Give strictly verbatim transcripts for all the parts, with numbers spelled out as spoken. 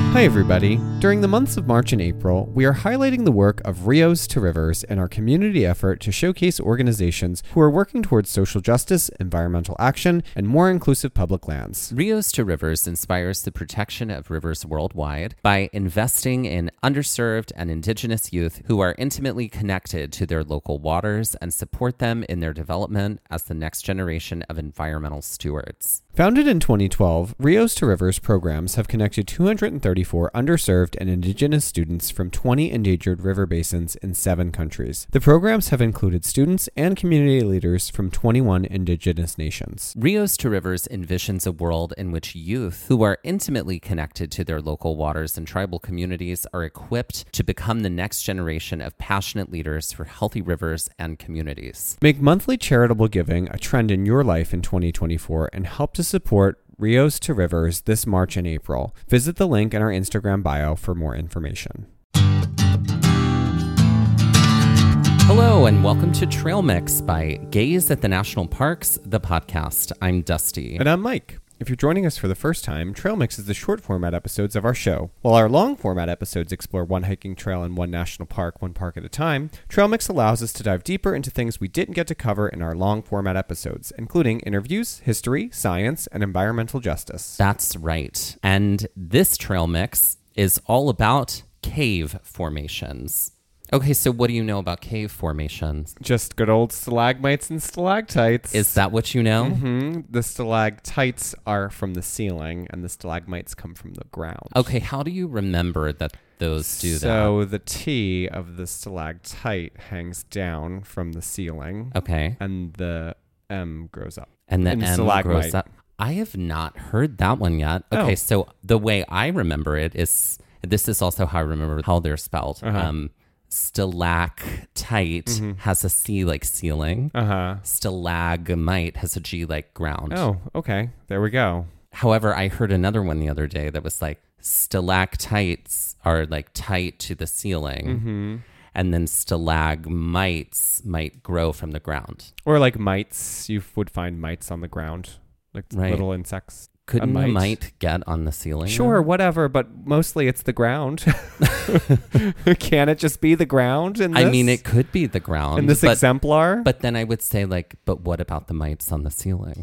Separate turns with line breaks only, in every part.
Hi everybody. During the months of March and April, we are highlighting the work of Rios to Rivers in our community effort to showcase organizations who are working towards social justice, environmental action, and more inclusive public lands.
Rios to Rivers inspires the protection of rivers worldwide by investing in underserved and indigenous youth who are intimately connected to their local waters and support them in their development as the next generation of environmental stewards.
Founded in twenty twelve, Rios to Rivers programs have connected two hundred thirty-four underserved and indigenous students from twenty endangered river basins in seven countries. The programs have included students and community leaders from twenty-one indigenous nations.
Rios to Rivers envisions a world in which youth who are intimately connected to their local waters and tribal communities are equipped to become the next generation of passionate leaders for healthy rivers and communities.
Make monthly charitable giving a trend in your life in twenty twenty-four and help to support Rios to Rivers this March and April. Visit the link in our Instagram bio for more information.
Hello and welcome to Trail Mix by Gaze at the National Parks, the podcast. I'm Dusty.
And I'm Mike. If you're joining us for the first time, Trail Mix is the short format episodes of our show. While our long format episodes explore one hiking trail in one national park, one park at a time, Trail Mix allows us to dive deeper into things we didn't get to cover in our long format episodes, including interviews, history, science, and environmental justice.
That's right. And this Trail Mix is all about cave formations. Okay, so what do you know about cave formations?
Just good old stalagmites and stalactites.
Is that what you know?
Mm-hmm. The stalactites are from the ceiling, and the stalagmites come from the ground.
Okay, how do you remember that those do that?
So the T of the stalactite hangs down from the ceiling.
Okay.
And the M grows up.
And the
And
M
stalagmite.
grows up. I have not heard that one yet. Okay,
Oh.
so the way I remember it is, this is also how I remember how they're spelled.
Uh-huh.
Um, stalactite
Mm-hmm.
has a C like ceiling.
Uh-huh.
Stalagmite has a G like ground.
Oh, okay. There we go.
However, I heard another one the other day that was like stalactites are like tight to the ceiling.
Mm-hmm.
And then stalagmites might grow from the ground.
Or like mites. You would find mites on the ground. Like
Right.
little insects.
Couldn't
a
a
mite.
mite get on the ceiling?
Sure, whatever, but mostly it's the ground. Can it just be the ground in this?
I mean, it could be the ground.
in this
but,
exemplar?
But then I would say, like, but what about the mites on the ceiling?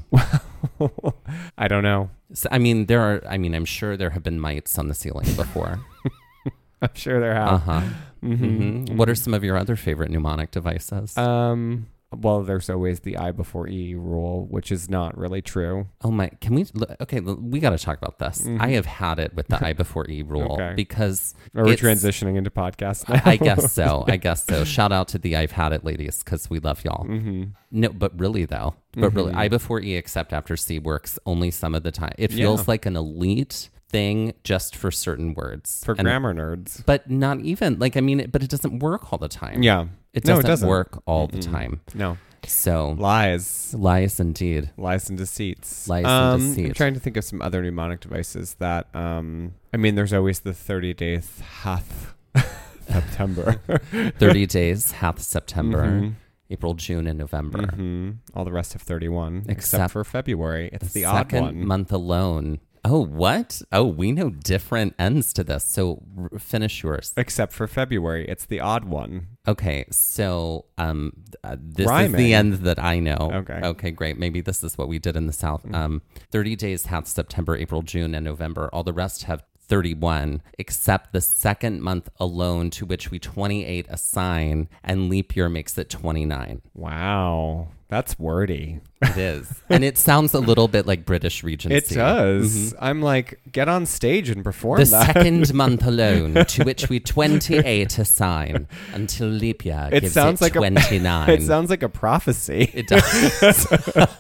I don't know.
So, I mean, there are, I mean, I'm sure there have been mites on the ceiling before.
I'm sure there have.
uh-huh.
Mm-hmm.
Mm-hmm. What are some of your other favorite mnemonic devices?
Um, well, there's always the I before E rule, which is not really true.
oh my, can we, look, okay, l- we got to talk about this.
Mhm.
I have had it with the I before E rule
Okay.
because
Are we
it's-
transitioning into podcasts now?
I guess so. I guess so. Shout out to the I've had it ladies because we love y'all.
Mm-hmm.
No, but really though, but really,
Mhm.
I before E except after C works only some of the time. It
Yeah.
feels like an elite thing just for certain words.
For
And-
grammar nerds.
But not even, like, I mean, it, but it doesn't work all the time.
Yeah.
It
No, it
doesn't,
doesn't.
work all the
Mm-mm.
time.
No.
So,
Lies.
lies indeed.
Lies and deceits.
Lies and
um,
deceit.
I'm trying to think of some other mnemonic devices that, um, I mean, there's always the thirty days hath September.
thirty days hath September,
Mhm.
April, June, and November.
Mm-hmm. All the rest of thirty-one, except,
Except
for February. It's the,
the
odd
second
one.
month alone. Oh, what? Oh, we know different ends to this. So r- finish yours.
Except for February. It's the odd one.
Okay, so um, th- uh, this
Rhyming.
is the end that I know.
Okay.
Okay, great. Maybe this is what we did in the South. Um, thirty days hath September, April, June, and November. All the rest have thirty-one, except the second month alone, to which we twenty-eight assign, and leap year makes it twenty-nine.
Wow. That's wordy.
It is. And it sounds a little bit like British Regency.
It does. I'm like, get on stage and perform
The
that.
second month alone, to which we twenty-eight assign, until leap year
It
gives
sounds
it
like a-
twenty-nine.
It sounds like a prophecy.
It does.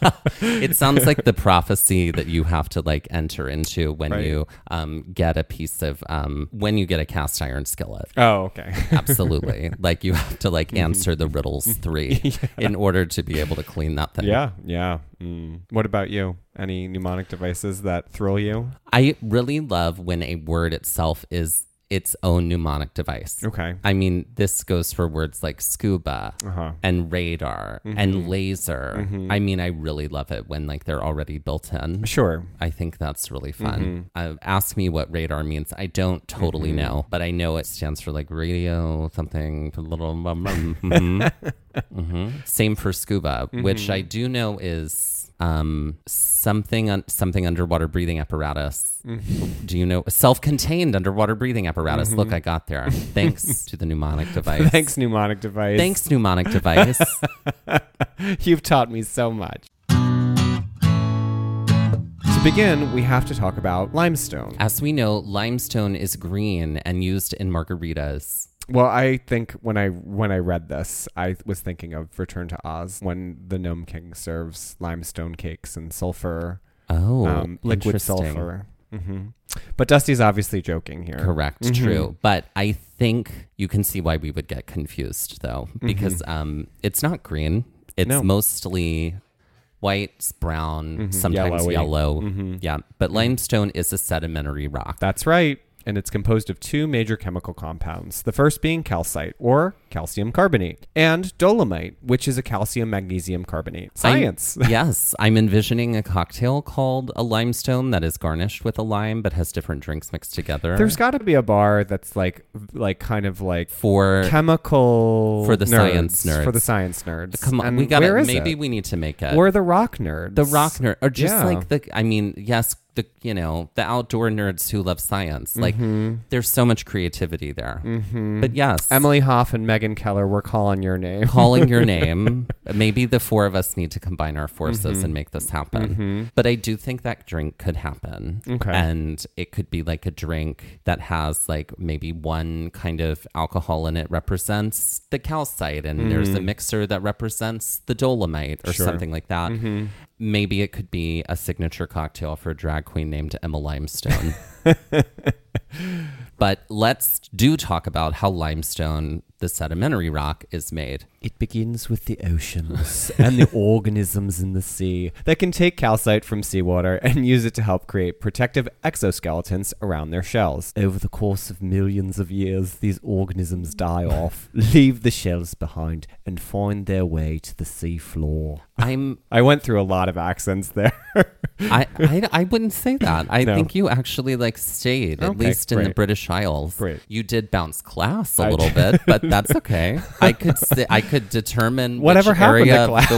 It sounds like the prophecy that you have to like enter into when
Right.
you um, get a piece of um, when you get a cast iron skillet.
Oh, okay.
Absolutely. Like you have to like answer the riddles three in order to be able to clean that thing.
Yeah, yeah. Mm. What about you? Any mnemonic devices that thrill you?
I really love when a word itself is its own mnemonic device.
Okay.
I mean, this goes for words like scuba
Uh-huh.
and radar
Mm-hmm.
and laser. Mm-hmm. I mean, I really love it when like they're already built in.
Sure.
I think that's really fun.
Mm-hmm.
Uh, ask me what radar means. I don't totally
Mm-hmm.
know, but I know it stands for like radio something. Little. mm-hmm. Mm-hmm. Same for scuba,
Mm-hmm.
which I do know is um, something un- something underwater breathing apparatus.
Mm-hmm.
Do you know self-contained underwater breathing apparatus? Look, I got there. Thanks to the mnemonic device.
Thanks, mnemonic device.
Thanks, mnemonic device.
You've taught me so much. To begin, we have to talk about limestone.
As we know, limestone is green and used in margaritas.
Well, I think when I when I read this, I was thinking of Return to Oz when the Gnome King serves limestone cakes and sulfur,
Oh,
um, liquid
interesting.
sulfur. hmm But Dusty's obviously joking here.
Correct,
Mhm.
true. But I think you can see why we would get confused, though, because um, it's not green. It's
No.
mostly white, brown, sometimes
Yellowy.
yellow.
Mhm.
Yeah, but limestone is a sedimentary rock.
That's right. And it's composed of two major chemical compounds, the first being calcite, or calcium carbonate, and dolomite, which is a calcium magnesium carbonate. Science.
I'm- yes, I'm envisioning a cocktail called a limestone that is garnished with a lime but has different drinks mixed together.
There's got to be a bar that's like, like kind of like
for
chemical
For the
nerds,
science nerds.
For the science nerds.
come on,
And
we got
where
to
is
maybe
it?
we need to make it.
Or the rock nerds.
The rock nerd, or just
Yeah.
like the, I mean, yes, the, you know, the outdoor nerds who love science. Like,
Mm-hmm.
there's so much creativity there. Mm-hmm. But yes,
Emily Hoff and Megan Keller, we're calling your name.
calling your name. Maybe the four of us need to combine our forces
Mm-hmm.
and make this happen. But I do think that drink could happen.
Okay.
And it could be like a drink that has like maybe one kind of alcohol in it represents the calcite, and there's a mixer that represents the dolomite or
Mm. Sure.
something like that. Maybe it could be a signature cocktail for a drag queen named Emma Limestone. But let's do talk about how limestone, the sedimentary rock, is made.
It begins with the oceans and the organisms in the sea that can take calcite from seawater and use it to help create protective exoskeletons around their shells. Over the course of millions of years, these organisms die off, leave the shells behind, and find their way to the sea floor.
I'm
I went through a lot of accents there.
I, I I wouldn't say that. I
No.
think you actually like stayed, at
Okay,
least in the
great.
British Isles.
Great.
You did bounce class a
I
little
did.
bit, but that's okay. I could say, I could determine
Whatever
which
happened
area
to
of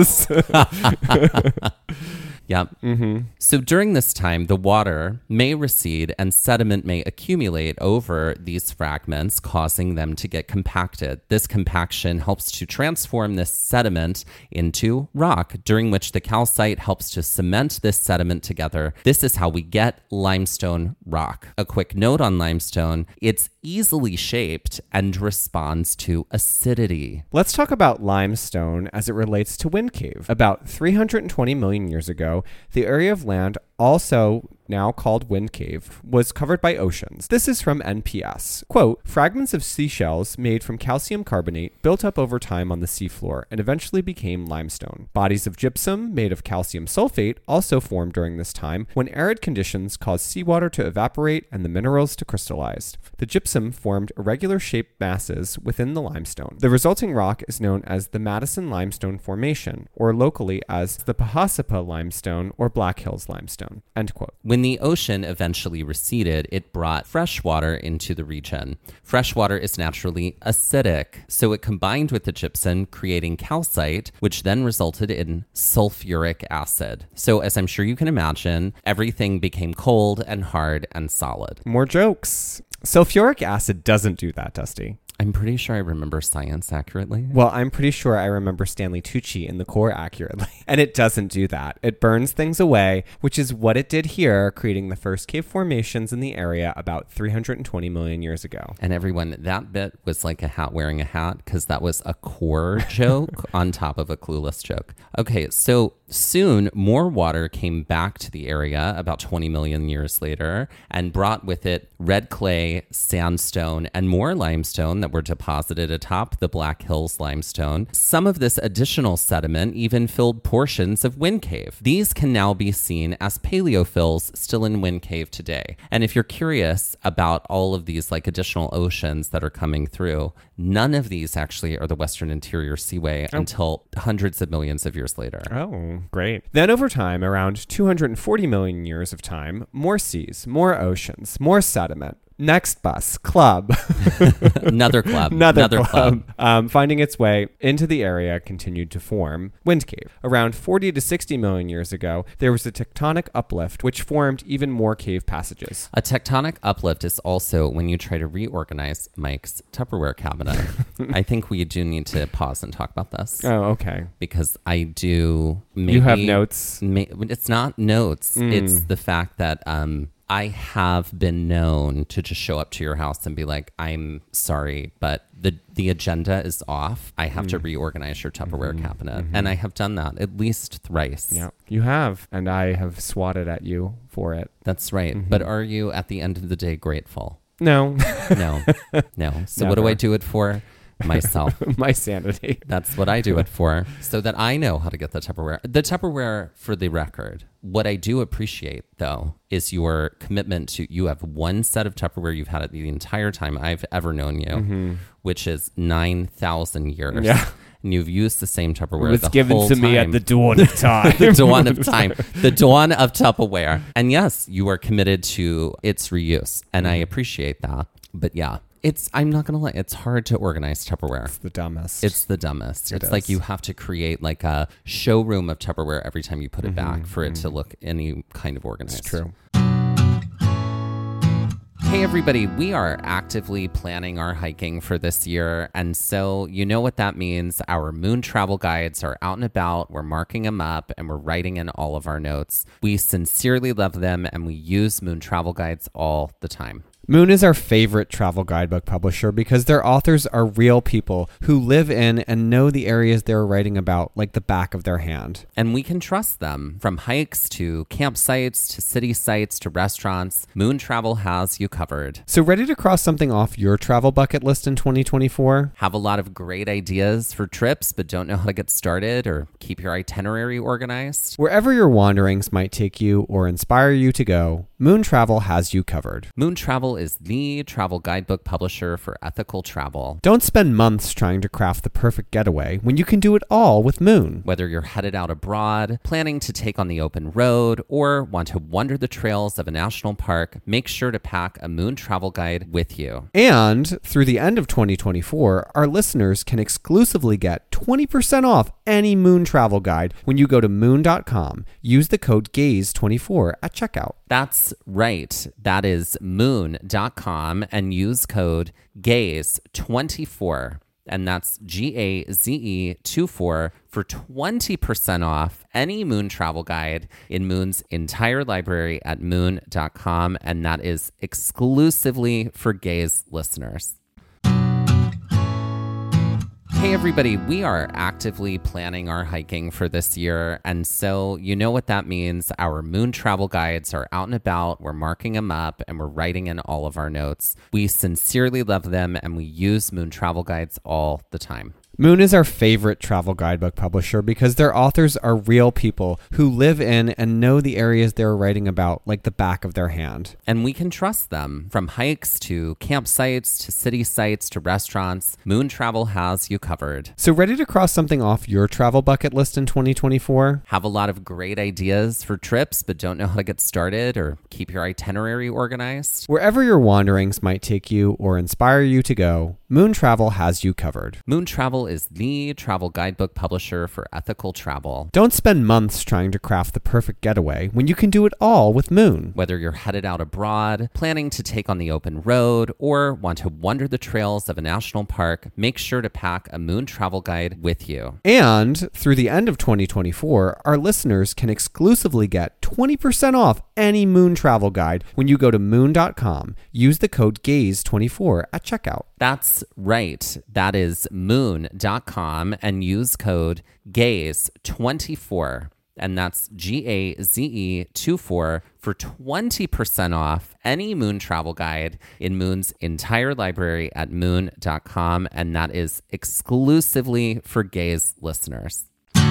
the world.
class?
Yeah. Mm-hmm. So during this time, the water may recede and sediment may accumulate over these fragments, causing them to get compacted. This compaction helps to transform this sediment into rock, during which the calcite helps to cement this sediment together. This is how we get limestone rock. A quick note on limestone, it's easily shaped and responds to acidity.
Let's talk about limestone as it relates to Wind Cave. About three hundred twenty million years ago, the area of land, also now called Wind Cave, was covered by oceans. This is from N P S. Quote, fragments of seashells made from calcium carbonate built up over time on the seafloor and eventually became limestone. Bodies of gypsum made of calcium sulfate also formed during this time when arid conditions caused seawater to evaporate and the minerals to crystallize. The gypsum formed irregular shaped masses within the limestone. The resulting rock is known as the Madison Limestone Formation, or locally as the Pahasapa Limestone or Black Hills Limestone. End quote.
When the ocean eventually receded, it brought fresh water into the region. Fresh water is naturally acidic, so it combined with the gypsum, creating calcite, which then resulted in sulfuric acid. So as I'm sure you can imagine, everything became cold and hard and solid.
More jokes. Sulfuric acid doesn't do that, Dusty.
I'm pretty sure I remember science accurately.
Well, I'm pretty sure I remember Stanley Tucci in The Core accurately. And it doesn't do that. It burns things away, which is what it did here, creating the first cave formations in the area about three hundred twenty million years ago.
And everyone, that bit was like a hat wearing a hat, because that was a core joke on top of a clueless joke. Okay, so soon more water came back to the area about twenty million years later and brought with it red clay, sandstone, and more limestone that were deposited atop the Black Hills limestone. Some of this additional sediment even filled portions of Wind Cave. These can now be seen as paleofills still in Wind Cave today. And if you're curious about all of these like additional oceans that are coming through, none of these actually are the Western Interior Seaway oh. until hundreds of millions of years later.
Oh, great. Then over time, around two hundred forty million years of time, more seas, more oceans, more sediment. Next bus, club.
Another club.
Another,
Another club.
club. Um, finding its way into the area continued to form Wind Cave. Around forty to sixty million years ago, there was a tectonic uplift which formed even more cave passages.
A tectonic uplift is also when you try to reorganize Mike's Tupperware cabinet. I think we do need to pause and talk about this.
Oh, okay.
Because I do... Maybe,
you have notes?
May, it's not notes. Mm. It's the fact that... Um, I have been known to just show up to your house and be like, I'm sorry, but the the agenda is off. I have mm. to reorganize your Tupperware mm-hmm. cabinet. Mm-hmm. And I have done that at least thrice.
Yeah, you have. And I have swatted at you for it.
That's right. Mm-hmm. But are you, at the end of the day, grateful?
No.
no. No. So Never. What do I do it for? Myself.
My sanity.
That's what I do it for, so that I know how to get the Tupperware. The Tupperware, for the record, what I do appreciate, though, is your commitment to, you have one set of Tupperware you've had it the entire time I've ever known you, mm-hmm. which is nine thousand years.
Yeah.
And you've used the same Tupperware.
It was
the
given
whole
to
time.
me at the dawn of time.
The dawn of time. The dawn of Tupperware. And yes, you are committed to its reuse. And mm-hmm. I appreciate that. But yeah. It's, I'm not going to lie, it's hard to organize Tupperware.
It's the dumbest.
It's the dumbest.
It
it's
is.
Like you have to create like a showroom of Tupperware every time you put it mm-hmm, back for mm-hmm. it to look any kind of organized.
It's true.
Hey everybody, we are actively planning our hiking for this year, and so you know what that means. Our Moon travel guides are out and about, we're marking them up, and we're writing in all of our notes. We sincerely love them, and we use Moon travel guides all the time.
Moon is our favorite travel guidebook publisher because their authors are real people who live in and know the areas they're writing about like the back of their hand.
And we can trust them. From hikes to campsites to city sites to restaurants, Moon Travel has you covered.
So ready to cross something off your travel bucket list in twenty twenty-four?
Have a lot of great ideas for trips but don't know how to get started or keep your itinerary organized?
Wherever your wanderings might take you or inspire you to go, Moon Travel has you covered.
Moon Travel is the travel guidebook publisher for ethical travel.
Don't spend months trying to craft the perfect getaway when you can do it all with Moon.
Whether you're headed out abroad, planning to take on the open road, or want to wander the trails of a national park, make sure to pack a Moon travel guide with you.
And through the end of twenty twenty-four, our listeners can exclusively get twenty percent off any Moon travel guide when you go to moon dot com. Use the code gaze twenty-four at checkout.
That's right. That is moon dot com and use code gaze twenty-four. And that's G A Z E twenty-four for twenty percent off any Moon travel guide in Moon's entire library at moon dot com. And that is exclusively for Gaze listeners. Hey everybody, we are actively planning our hiking for this year, and so you know what that means. Our Moon travel guides are out and about, we're marking them up, and we're writing in all of our notes. We sincerely love them, and we use Moon travel guides all the time.
Moon is our favorite travel guidebook publisher because their authors are real people who live in and know the areas they're writing about like the back of their hand.
And we can trust them. From hikes to campsites to city sites to restaurants, Moon Travel has you covered.
So ready to cross something off your travel bucket list in twenty twenty-four?
Have a lot of great ideas for trips but don't know how to get started or keep your itinerary organized?
Wherever your wanderings might take you or inspire you to go, Moon Travel has you covered.
Moon Travel is the travel guidebook publisher for ethical travel.
Don't spend months trying to craft the perfect getaway when you can do it all with Moon.
Whether you're headed out abroad, planning to take on the open road, or want to wander the trails of a national park, make sure to pack a Moon travel guide with you.
And through the end of twenty twenty-four, our listeners can exclusively get twenty percent off any Moon travel guide when you go to moon dot com. Use the code gaze twenty-four at checkout.
That's right. That is moon dot com and use code gaze twenty-four. and that's G A Z E two four for twenty percent off any Moon travel guide in Moon's entire library at moon dot com, and that is exclusively for Gaze listeners.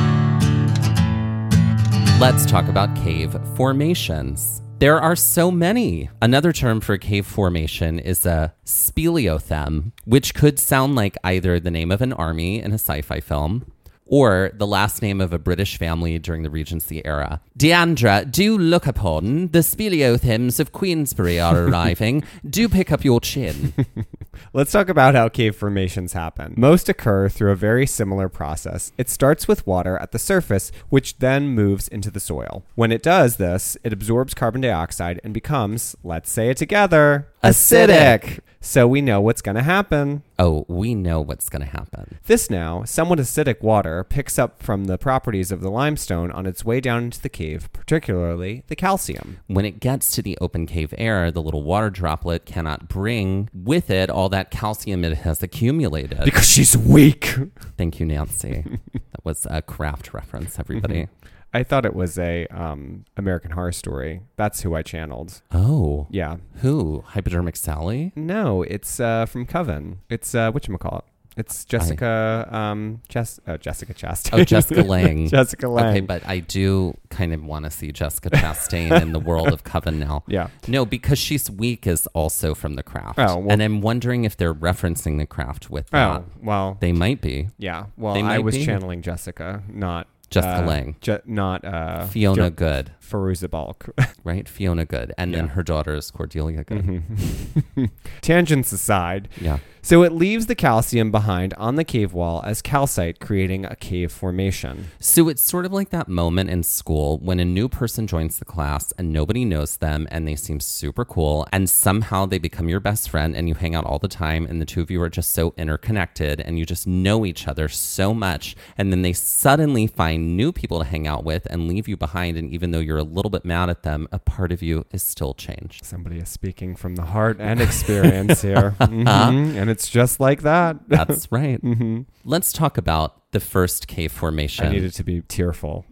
Let's talk about cave formations. There are so many. Another term for cave formation is a speleothem, which could sound like either the name of an army in a sci-fi film or the last name of a British family during the Regency era. Deandra, do look upon the speleothems of Queensbury are arriving. Do pick up your chin.
Let's talk about how cave formations happen. Most occur through a very similar process. It starts with water at the surface, which then moves into the soil. When it does this, it absorbs carbon dioxide and becomes, let's say it together, acidic. So we know what's going to happen.
Oh, we know what's going to happen.
This now, somewhat acidic water picks up from the properties of the limestone on its way down into the cave, particularly the calcium.
When it gets to the open cave air, the little water droplet cannot bring with it all that calcium it has accumulated.
Because she's weak.
Thank you, Nancy. That was a Kraft reference, everybody.
I thought it was a um, American Horror Story. That's who I channeled.
Oh.
Yeah.
Who? Hypodermic Sally?
No, it's uh, from Coven. It's, uh, whatchamacallit? It's Jessica, I... um, Jess, uh, Jessica Chastain.
Oh, Jessica Lange.
Jessica Lange.
Okay, but I do kind of want to see Jessica Chastain in the world of Coven now.
Yeah.
No, because she's weak is also from The Craft.
Oh, well,
and I'm wondering if they're referencing The Craft with that.
Oh, well.
They might be.
Yeah. Well,
They
I
might
was
be.
channeling Jessica, not
Jessica
uh,
Lange.
Je- not uh,
Fiona
Jo-
Good.
Firuza Balk.
Right? Fiona Good. And
Yeah.
then her daughter is Cordelia Good.
Mm-hmm. Tangents aside.
Yeah.
So it leaves the calcium behind on the cave wall as calcite, creating a cave formation.
So it's sort of like that moment in school when a new person joins the class and nobody knows them and they seem super cool and somehow they become your best friend and you hang out all the time and the two of you are just so interconnected and you just know each other so much, and then they suddenly find new people to hang out with and leave you behind, and even though you're a little bit mad at them, a part of you is still changed.
Somebody is speaking from the heart and experience here. Mm-hmm. And it's just like that.
That's right.
Mm-hmm.
Let's talk about the first cave formation.
I needed to be tearful.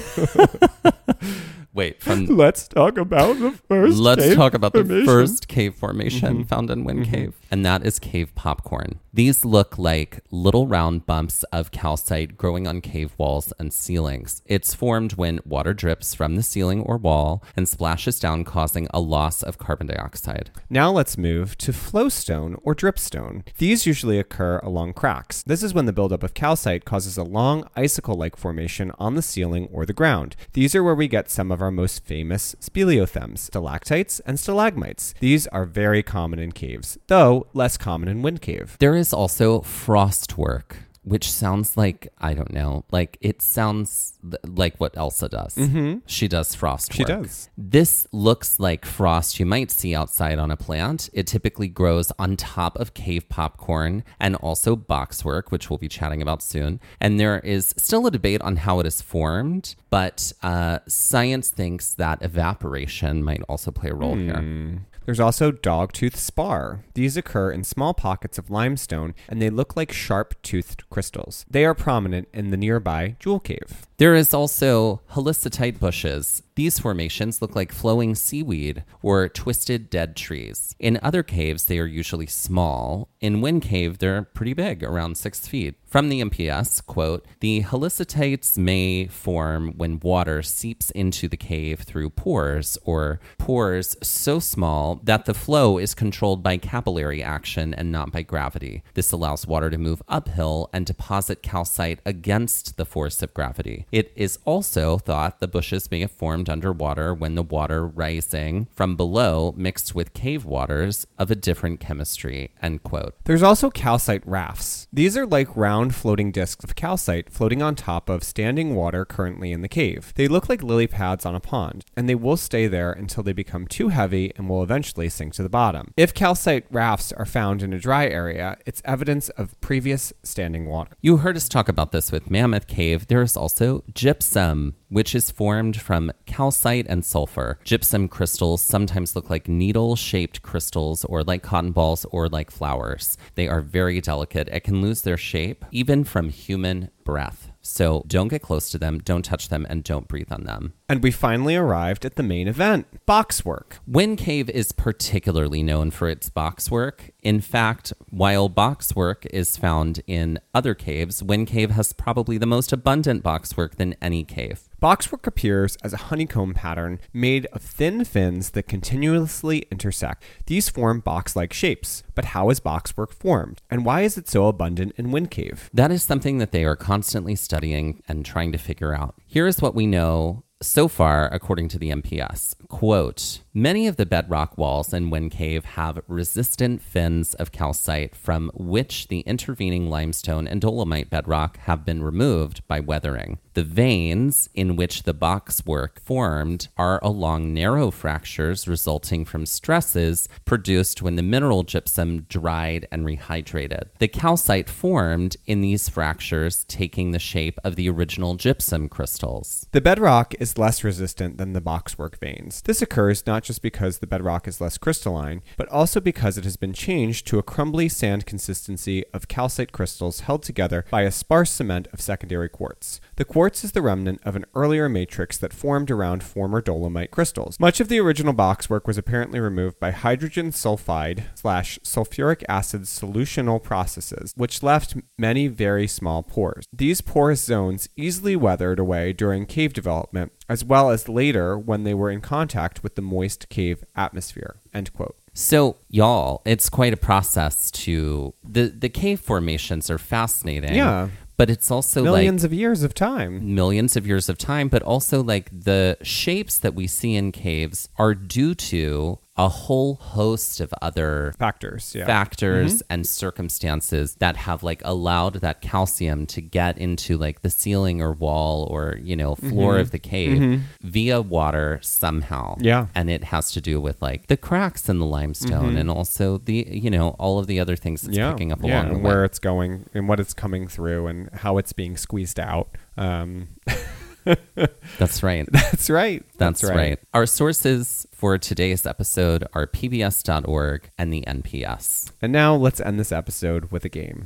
Wait, from
Let's talk about the first
Let's
cave
talk about
formation.
the first cave formation
Mm-hmm.
found in Wind
Mm-hmm.
Cave, and that is cave popcorn. These look like little round bumps of calcite growing on cave walls and ceilings. It's formed when water drips from the ceiling or wall and splashes down, causing a loss of carbon dioxide.
Now let's move to flowstone or dripstone. These usually occur along cracks. This is when the buildup of calcite causes a long icicle-like formation on the ceiling or the ground. These are where we get some of our most famous speleothems, stalactites and stalagmites. These are very common in caves, though less common in Wind Cave.
There is also frost work, which sounds like, I don't know, like it sounds th- like what Elsa does.
Mm-hmm.
She does frost
She
work.
does.
This looks like frost you might see outside on a plant. It typically grows on top of cave popcorn and also boxwork, which we'll be chatting about soon. And there is still a debate on how it is formed, but uh, science thinks that evaporation might also play a role
Hmm.
here.
There's also dogtooth spar. These occur in small pockets of limestone, and they look like sharp-toothed crystals. They are prominent in the nearby Jewel Cave.
There is also helicitite bushes. These formations look like flowing seaweed or twisted dead trees. In other caves, they are usually small. In Wind Cave, they're pretty big, around six feet. From the M P S, quote, the helicitites may form when water seeps into the cave through pores, or pores so small that the flow is controlled by capillary action and not by gravity. This allows water to move uphill and deposit calcite against the force of gravity. It is also thought the bushes may have formed underwater when the water rising from below mixed with cave waters of a different chemistry, end quote.
There's also calcite rafts. These are like round floating discs of calcite floating on top of standing water currently in the cave. They look like lily pads on a pond, and they will stay there until they become too heavy and will eventually sink to the bottom. If calcite rafts are found in a dry area, it's evidence of previous standing water.
You heard us talk about this with Mammoth Cave. There is also gypsum, which is formed from calcite and sulfur. Gypsum crystals sometimes look like needle-shaped crystals or like cotton balls or like flowers. They are very delicate. It can lose their shape even from human breath. So don't get close to them, don't touch them, and don't breathe on them.
And we finally arrived at the main event, boxwork.
Wind Cave is particularly known for its boxwork. In fact, while boxwork is found in other caves, Wind Cave has probably the most abundant boxwork than any cave.
Boxwork appears as a honeycomb pattern made of thin fins that continuously intersect. These form box-like shapes. But how is boxwork formed? And why is it so abundant in Wind Cave?
That is something that they are constantly studying and trying to figure out. Here is what we know so far, according to the M P S. Quote, many of the bedrock walls in Wind Cave have resistant fins of calcite from which the intervening limestone and dolomite bedrock have been removed by weathering. The veins in which the boxwork formed are along narrow fractures resulting from stresses produced when the mineral gypsum dried and rehydrated. The calcite formed in these fractures taking the shape of the original gypsum crystals.
The bedrock is less resistant than the boxwork veins. This occurs not just because the bedrock is less crystalline, but also because it has been changed to a crumbly sand consistency of calcite crystals held together by a sparse cement of secondary quartz. The quartz is the remnant of an earlier matrix that formed around former dolomite crystals. Much of the original boxwork was apparently removed by hydrogen sulfide slash sulfuric acid solutional processes, which left many very small pores. These porous zones easily weathered away during cave development, as well as later when they were in contact with the moist cave atmosphere. End quote.
So, y'all, it's quite a process to... The, the cave formations are fascinating.
Yeah.
But it's also
millions
like...
of years of time.
Millions of years of time, but also like the shapes that we see in caves are due to a whole host of other
factors, yeah.
factors
mm-hmm.
and circumstances that have like allowed that calcium to get into like the ceiling or wall or, you know, floor
mm-hmm.
of the cave
mm-hmm.
via water somehow.
Yeah.
And it has to do with like the cracks in the limestone
mm-hmm.
and also the, you know, all of the other things it's
yeah.
picking up
yeah.
along the
and
way.
where it's going and what it's coming through and how it's being squeezed out. Um
That's right.
That's right.
That's,
That's
right.
right.
Our sources for today's episode are P B S dot org and the N P S.
And now let's end this episode with a game.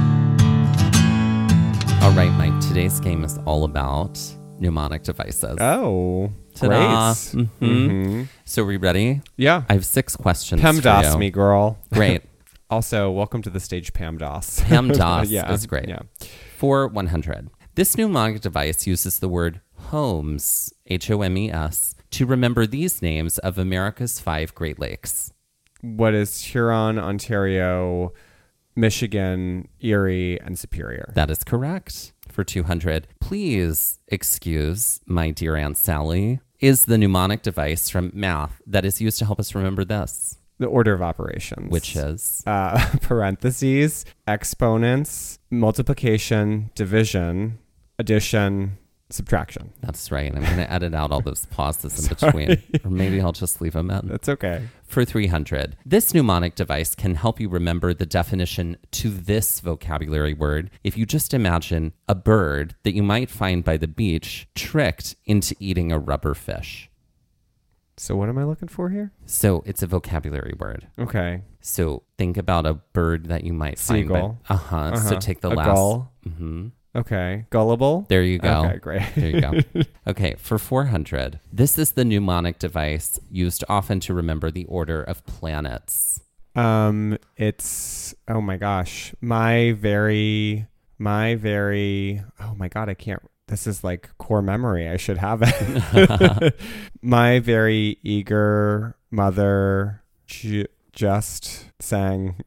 All right, Mike. Today's game is all about mnemonic devices.
Oh,
Ta-da.
great.
Mm-hmm. Mm-hmm. So are we ready?
Yeah.
I have six questions
PEMDAS
for you.
me, girl.
Great.
Also, welcome to the stage, PEMDAS.
PEMDAS
yeah,
is great.
Yeah.
For one hundred. This mnemonic device uses the word HOMES, H O M E S, to remember these names of America's five Great Lakes.
What is Huron, Ontario, Michigan, Erie, and Superior?
That is correct. For two hundred. Please excuse my dear Aunt Sally, is the mnemonic device from math that is used to help us remember this.
The order of operations.
Which is?
Uh, parentheses, exponents, multiplication, division, addition, subtraction.
That's right. I'm going to edit out all those pauses in between. Or maybe I'll just leave them in.
That's okay.
For three hundred. This mnemonic device can help you remember the definition to this vocabulary word if you just imagine a bird that you might find by the beach tricked into eating a rubber fish.
So what am I looking for here?
So it's a vocabulary word.
Okay.
So think about a bird that you might
Seagull.
find. By, uh-huh. uh-huh. So take the
a
last.
Gull.
Mm-hmm.
Okay. Gullible.
There you go.
Okay, great.
There you go. Okay, for four hundred. This is the mnemonic device used often to remember the order of planets.
Um, it's, oh my gosh. My very, my very, oh my God, I can't, this is like core memory. I should have it. My very eager mother ju- just sang.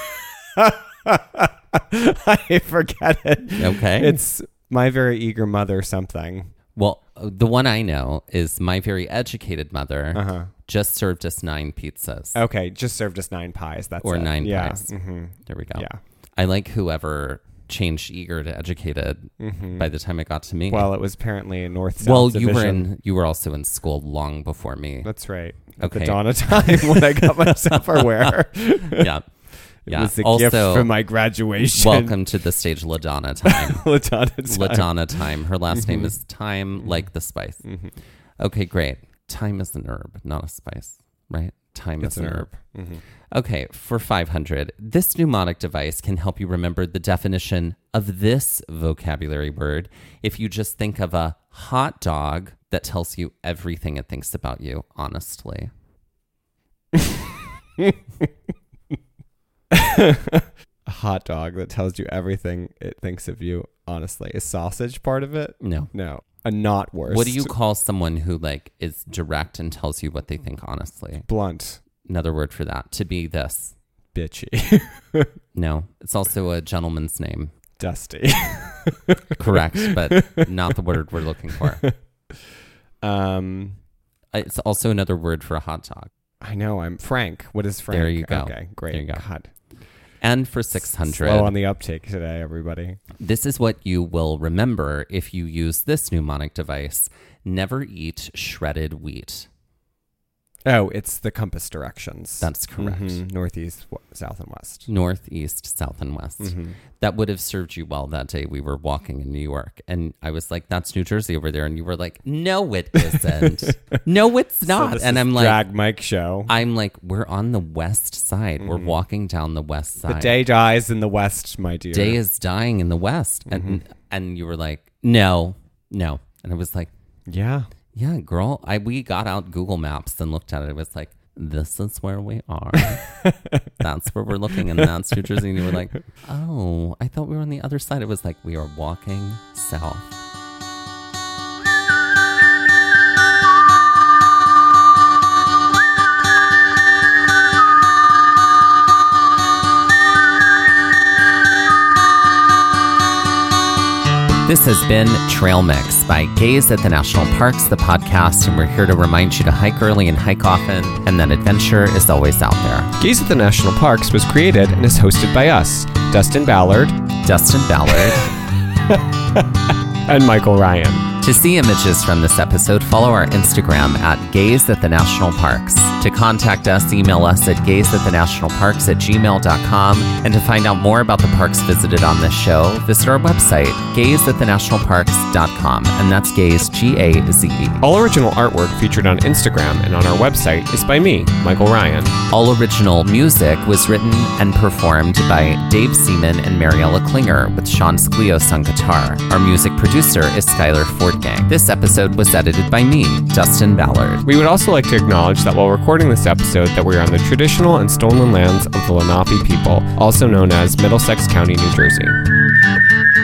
I forget it.
Okay.
It's my very eager mother something.
Well, the one I know is my very educated mother
Uh-huh.
just served us nine pizzas.
Okay, just served us nine pies. That's
Or
it.
nine
yeah.
pies.
Mm-hmm.
There we go.
Yeah.
I like whoever changed eager to educated
Mm-hmm.
by the time it got to me.
Well, it was apparently a north-south
well,
division.
you were in. You were also in school long before me.
That's right. At
Okay.
the dawn of time when I got my Tupperware.
Yeah.
It
Yeah.
was a
Also,
gift for my graduation.
welcome to the stage LaDonna Time.
LaDonna time.
LaDonna Time. Her last
Mm-hmm.
name is Time, like the spice.
Mm-hmm.
Okay, great. Time is an herb, not a spice, right? Time
It's
is
an
an
herb.
herb.
Mm-hmm.
Okay, for five hundred, this mnemonic device can help you remember the definition of this vocabulary word if you just think of a hot dog that tells you everything it thinks about you, honestly.
A hot dog that tells you everything it thinks of you, honestly. Is sausage part of it?
No.
No. A not worse.
What do you call someone who like is direct and tells you what they think honestly?
Blunt.
Another word for that. To be this.
Bitchy.
No. It's also a gentleman's name.
Dusty.
Correct, but not the word we're looking for.
Um,
It's also another word for a hot dog.
I know. I'm Frank. What is Frank?
There you go.
Okay, great.
There you go.
God.
And for six hundred,
Slow on the uptake today, everybody.
this is what you will remember if you use this mnemonic device. Never eat shredded wheat.
Oh, it's the compass directions.
That's correct.
Mhm. Northeast, w- south, and west.
North, east, south, and west.
Mhm.
That would have served you well that day we were walking in New York. And I was like, that's New Jersey over there. And you were like, no, it isn't. No, it's not.
So this
and
is
I'm like,
Drag Mike show.
I'm like, we're on the west side. We're walking down the west side.
The day dies in the west, my dear.
Day is dying in the west. And and you were like, no, no. And I was like,
Yeah.
yeah, girl. I we got out Google Maps and looked at it. It was like, this is where we are. That's where we're looking, and that's New Jersey. And you were like, oh, I thought we were on the other side. It was like, we are walking south. This has been Trail Mix by Gaze at the National Parks, the podcast, and we're here to remind you to hike early and hike often, and that adventure is always out there.
Gaze at the National Parks was created and is hosted by us, Dustin Ballard
Dustin Ballard.
and Michael Ryan.
To see images from this episode, follow our Instagram at Gaze at the National Parks. To contact us, email us at gaze at the national parks at gmail dot com. And to find out more about the parks visited on this show, visit our website, gaze at the national parks dot com. And that's Gaze, G A Z E.
All original artwork featured on Instagram and on our website is by me, Michael Ryan.
All original music was written and performed by Dave Seaman and Mariella Klinger, with Sean Sklios on guitar. Our music producer is Skylar Fortgang. This episode was edited by me, Dustin Ballard.
We would also like to acknowledge that while recording this episode that we are on the traditional and stolen lands of the Lenape people, also known as Middlesex County, New Jersey.